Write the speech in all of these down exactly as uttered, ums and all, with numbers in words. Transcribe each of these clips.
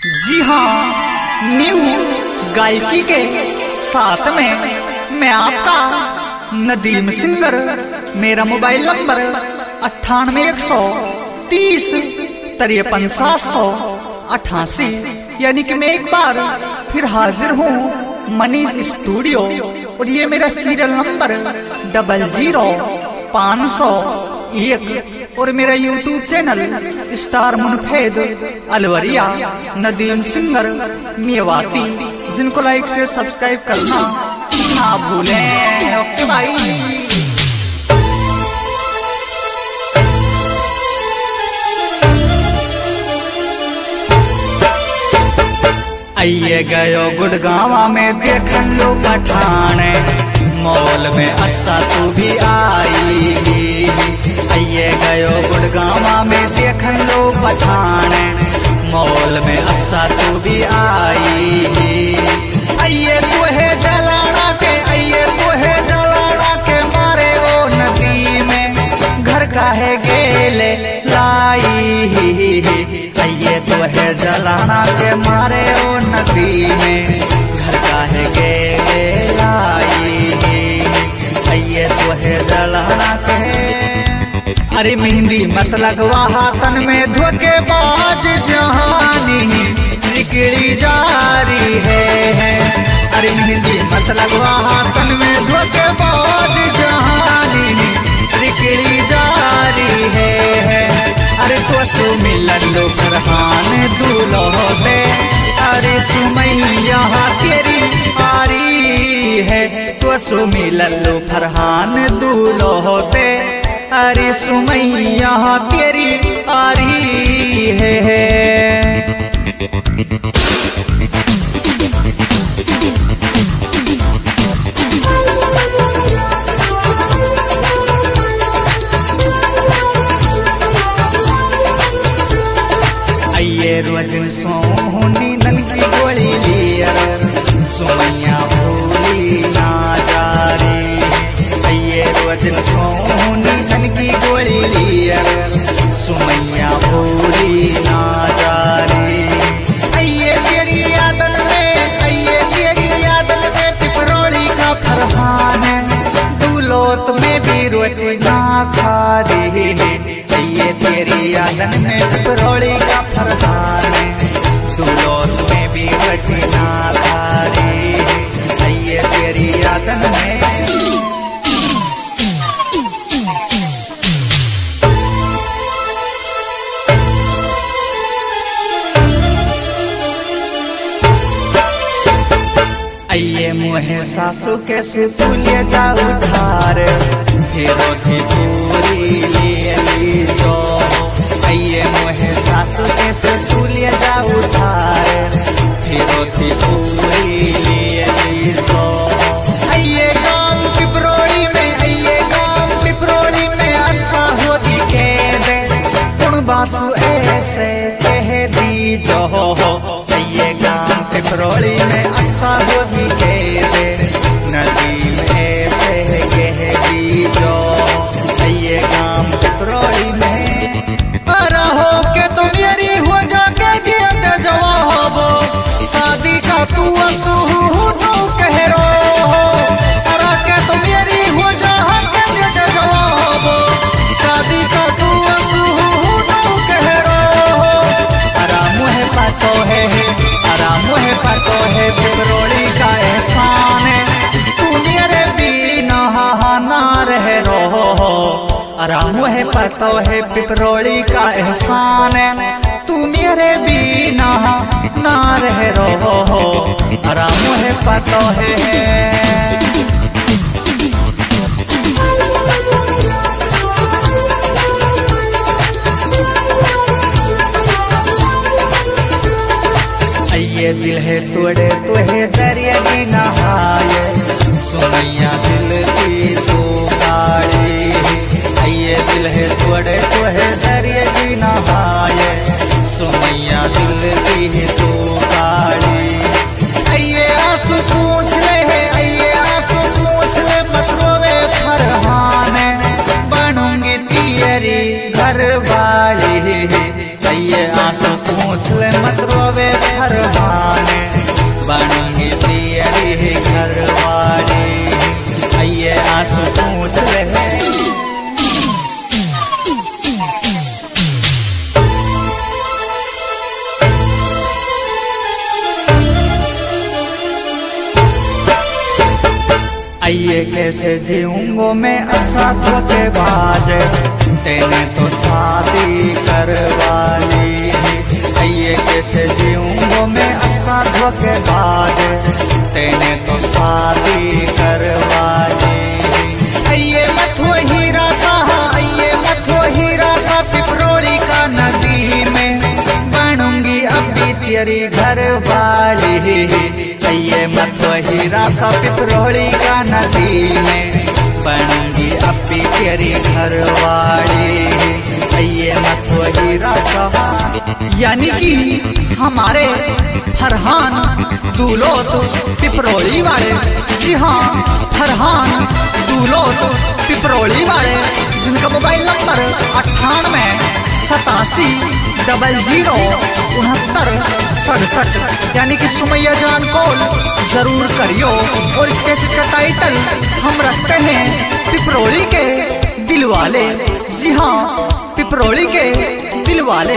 जी हाँ, न्यू गायकी के साथ में मैं आपका नदीम सिंगर। मेरा मोबाइल नंबर अट्ठानवे एक सौ तीस तिरपन सात सौ अठासी। यानी कि मैं एक बार फिर हाजिर हूँ मनीष स्टूडियो, और ये मेरा सीरियल नंबर डबल जीरो पाँच सौ एक, और मेरा YouTube channel star Munfed Alwariya Nadeem singer Mewati, जिनको लाइक से सब्सक्राइब करना ना भूलें। ओके भाई। आइए गयो गुड़गावा में देखन लो पठान, मॉल में अस्सा तू भी आईगी। आइए गयो गुड़गावा में देखन लो पठान, मॉल में अस्सा तू भी आईगी। आइए तू है जलाना के, आइए तू है जलाना के मारे ओ नदी में घर का है गेले लाई। आइए तो है जलाना के मारे ओ नदी में घर का है गेले लाई। आइए तो है जलाना के। अरे मेहंदी मत लगवा हाथन में धोखेबाज जहानी निकली जारी है। अरे मेहंदी मत लगवा हाथन में धोखेबाज जहानी निकली जारी है। अरे तो सो मिलन लो फरहान दूल्हो पे, अरे सुमैया तेरी आरी है। तो सो मिलन लो फरहान दूल्हो पे, अरे सुमैया तेरी आरी है। आइए रोजन सोहनी नन की गोली लिया, सुमैया भूली ना जा रे। आइए रोजन सोहनी नन की गोली लिया, सुमैया भूली ना जा रे। आइए तेरी यादन में, आइए तेरी यादन में पिपरोली का फरहान, दूलोत में भी रोटी ना खा रे। आइए तेरी यादन में पिपरोली का फरहान, दूलोत में भी रोटी ना खा रे। आइए तेरी यादन में। आइए मुहे सासू के सुतुलिए जाऊ धार, हीरो की पूरी ले ली जो। आइए मुहे सासू के सुतुलिए जाऊ धार, हीरो की पूरी ले ली जो। आइए गांव पिपरोली में, आइए गांव पिपरोली में आशा होती के दे कुण बासु ऐसे कह दी जो। आइए गांव पिपरोली में आशा होती के दे नदी में से कह दी जो। आइए गांव पिपरोली में रहो के तुम मेरी हो जाके गिरते जवाबो, शादी का तू असू कह रो हो। अरा के तुम मेरी हो जा के गिरते जवाबो, शादी का तू असू कह रो हो। अरा मुहे पातो है, अरा मुहे पातो है पिपरोली का एहसान, तू मेरे बिना ना रह रो। अरा मुहे पातो है पिपरोली का एहसान, तू मेरे बिना ना रह रो। अरा मुहे पातो है। आइए दिल है तोड़े तो है दरिया की नहाए, सुमैया दिल की तो गाड़ी। आइए दिल है तोड़े तो है दरिया की नहाए, सुमैया दिल की तो गाड़ी। आइए आंसू पूछ ले है, आइए आंसू पूछ ले मत रोवे फरहान, बनूंगी तेरी घर वाली। आइए आंसू पूछ ले मत रोवे फरमाने, बनूंगी तेरी घरवाली। आइए आंसू पूछ ले। आइए कैसे जीऊंगो मैं असा धोखेबाज, तेने तो शादी करवा ली। आइए कैसे जीऊंगो मैं असा धोखेबाज, तेने तो शादी करवा ली। आइए मथो हीरा सा, आइए मथो हीरा सा पिपरोड़ी का नदी में, बनूंगी अभी तेरी घरवाली। आइए मथो हीरा सा पिपरोड़ी का नदी में, बनूंगी अभी तेरी घरवाली। आइए मथो हीरा सा। यानी कि हमारे फरहान दूलोत पिपरोड़ी वाले, जी हाँ फरहान दूलोत पिपरोड़ी वाले, जिनका मोबाइल नंबर अट्ठानवे सतासी डबल जीरो उनहत्तर सड़सठ। यानी कि सुमैया जान कॉल जरूर करियो। और इस कैसेट का टाइटल हम रखते हैं पिपरोड़ी के दिलवाले, जी हाँ पिपरोड़ी के दिलवाले।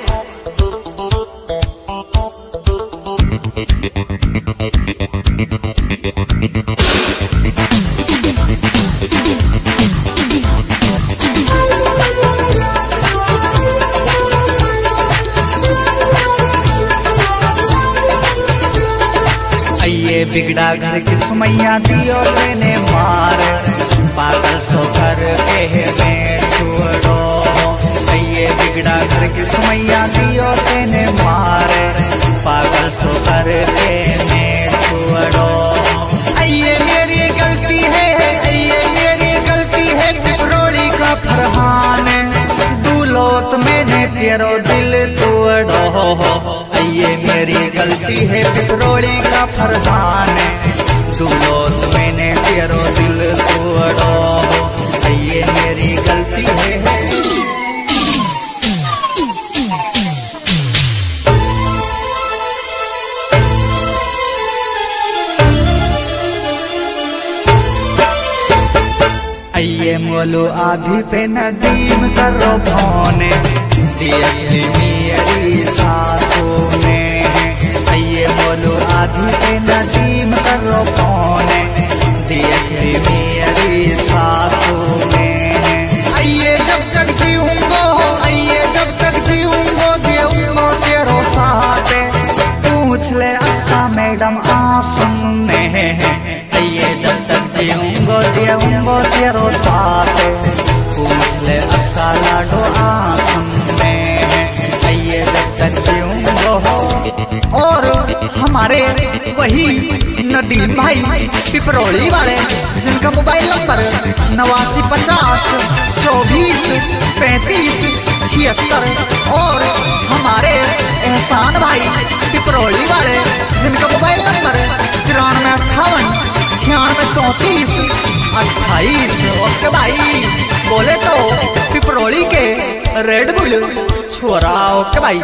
आइए बिगड़ा घर की सुमैया दियो लेने मार, पागल सो घर के में छोड़ो। आइए बिगड़ा घर की सुमैया दियो लेने मार, पागल सो घर के में छोड़ो। आइए मेरी गलती है, आइए मेरी गलती है पिपरोड़ी का फरहान, दूलोत मैंने तेरो दिल तोड़ो। आइए मेरी गलती है पिपरोड़ी का फरहान, दूलोत मैंने तेरो दिल तोड़ो। आइए मेरी गलती है। आइए मोलो आधी पे नदीम करो भौने, दियली मेरी सासों ने। आइए बोलो आधी पे नदीम करो कौने, दियली मेरी सासों ने। आइए जब तक जीऊंगो, आइए जब तक जीऊंगो देऊंगो तेरो साथ, पूछ ले असा मैडम आसम ने। आइए जब तक जीऊंगो देऊंगो तेरो साथ, पूछ ले असा लाडो आसम में। आइए जब तक जीऊंगो। और हमारे वही नदीम भाई पिपरोड़ी वाले, जिनका मोबाइल नंबर नवासी पचास चौबीस पैंतीस छिहत्तर। और हमारे एहसान भाई पिपरोड़ी वाले, जिनका मोबाइल नंबर तिरानवे अट्ठावन छियानवे चौंतीस अट्ठाईस। ओके भाई, बोले तो पिपरोड़ी के रेड बुल छोरा। ओके भाई।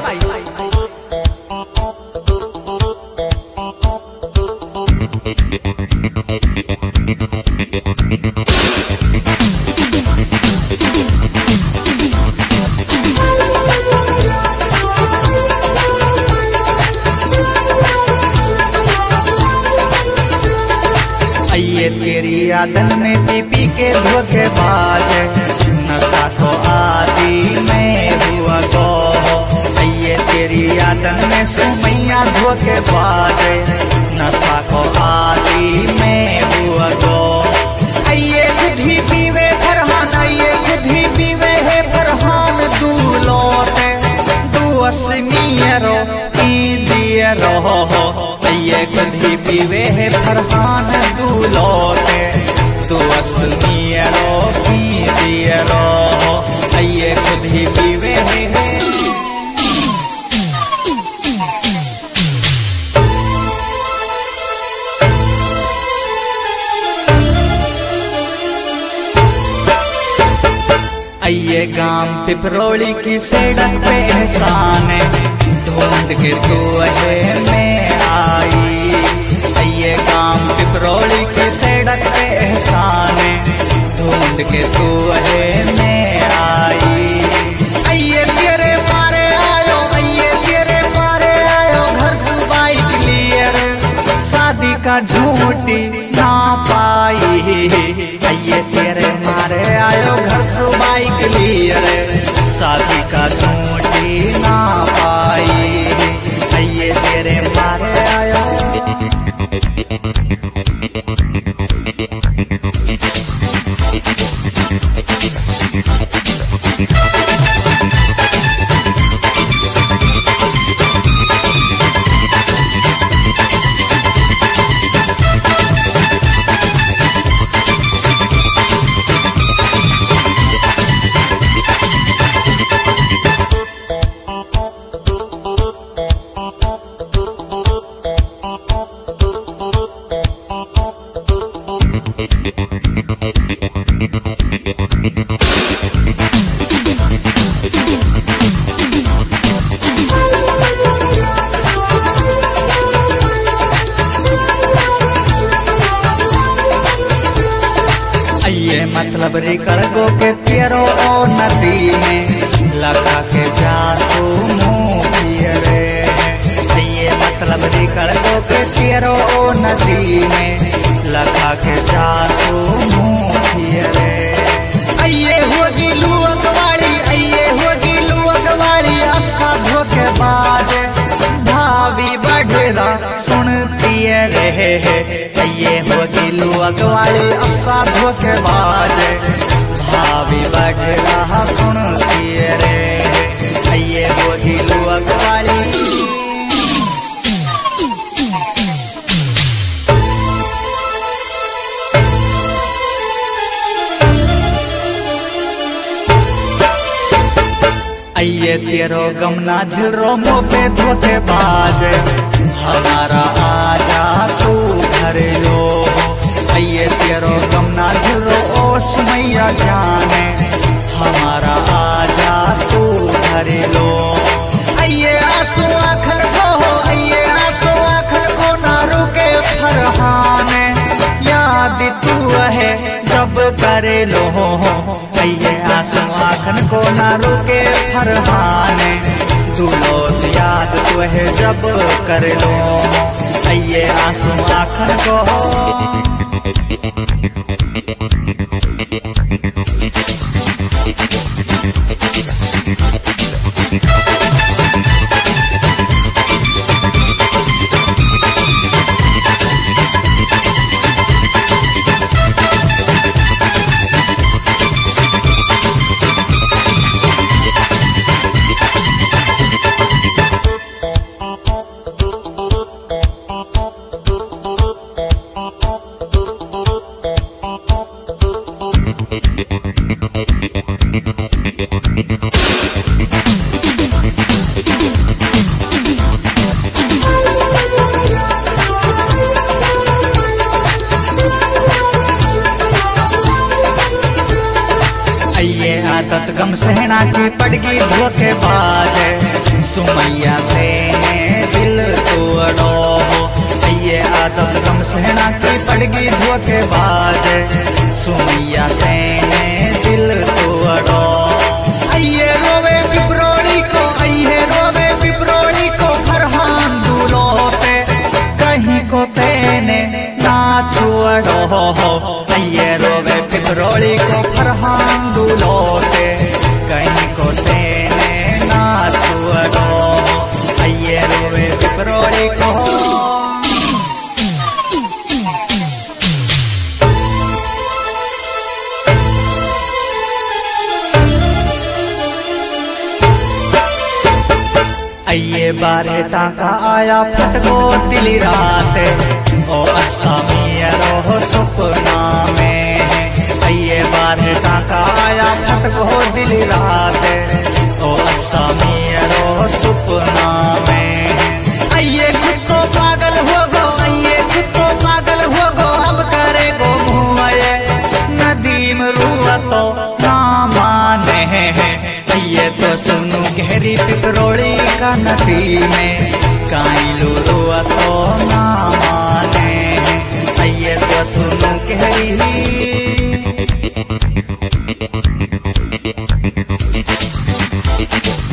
आइए तेरी आदत में पी पी के धोखेबाज, नशा तो आदि में हुआ गो। आइए तेरी आदत में सुमैया धोखेबाज, नशा को आदि में हुआ गो। आइए खुद ही पीवे फरहान, आइए खुद ही पीवे है फरहान दूलोत, दुअसनियरो की दियरो। आइए खुद ही पीवे है फरहान दूलोत, दुअसनियरो की दियरो। आइए खुद ही पीवे है। आइए गाँव गांव पिपरोली की सड़क पे एहसान ढूंढ के तू है मैं आई। ये गांव पिपरोली की सड़क पे एहसान ढूंढ के तू है मैं आई। अये तेरे मारे आयो, अये तेरे मारे आयो घर सुबाई क्लियर शादी का झूठी ना पाई। अये तेरे मारे आयो घर सुबाई क्लियर शादी का झूठी ना पाई। अये तेरे मारे आयो। ये मतलब रिकड़ गो के तेरो ओ नदी में लगा के जासू मुँह पियरे। ये मतलब रिकड़ गो के तेरो ओ नदी में लगा के जासू मुँह पियरे। अये होगी लुअक वाली, अये होगी लुअक वाली आशा धोखे बाजे भाभी बढ़ेरा सुनती रहे। ये होगी लुअक वाली आशा धोखे बाजे भाभी बढ़ेरा सुनती रे। ये होगी लुअक वाली। अये तेरो गमना झिलरो मुँह पे धोखे बाजे हमारा आजा तू घर लो। अये तेरो गमना झिलरो ओ सुमैया जाने हमारा आजा तू घर लो। अये आंसू आखर को हो, अये आंसू आखर को ना रुके फरहाने याद तू है जब करे लो। अये आंसू आखन को ना रुके फरहाने दुलोत याद तू है जब कर लो। अये आंसू आखन को ये आदत गम सहना की पड़गी धोखे बाजे सुमैया तेने दिल तोड़ो। ये आदत गम सहना की पड़गी धोखे बाजे सुमैया तेने दिल तोड़ो। अये रोवे पिपरोली को, अये रोवे पिपरोली को फरहान दुलोते कहीं को तेने ना छोड़ो। अये रोवे पिपरोली को फरहान दुलोते कहीं को तेने ना छोड़ो। अये रोवे पिपरोली को। अये बारे टाका आया फटको दिली रात ओ असामी रो सपना में। अये बारे टाका आया फटको दिली रात ओ असामी रो सपना में। अये खुद को पागल हो गो, अये खुद को पागल हो गो अब करे गो मुँह नदीम रूह तो ना माने। नदी में काइलो रोआ तो ना माने आइए तो सुनो कहरी।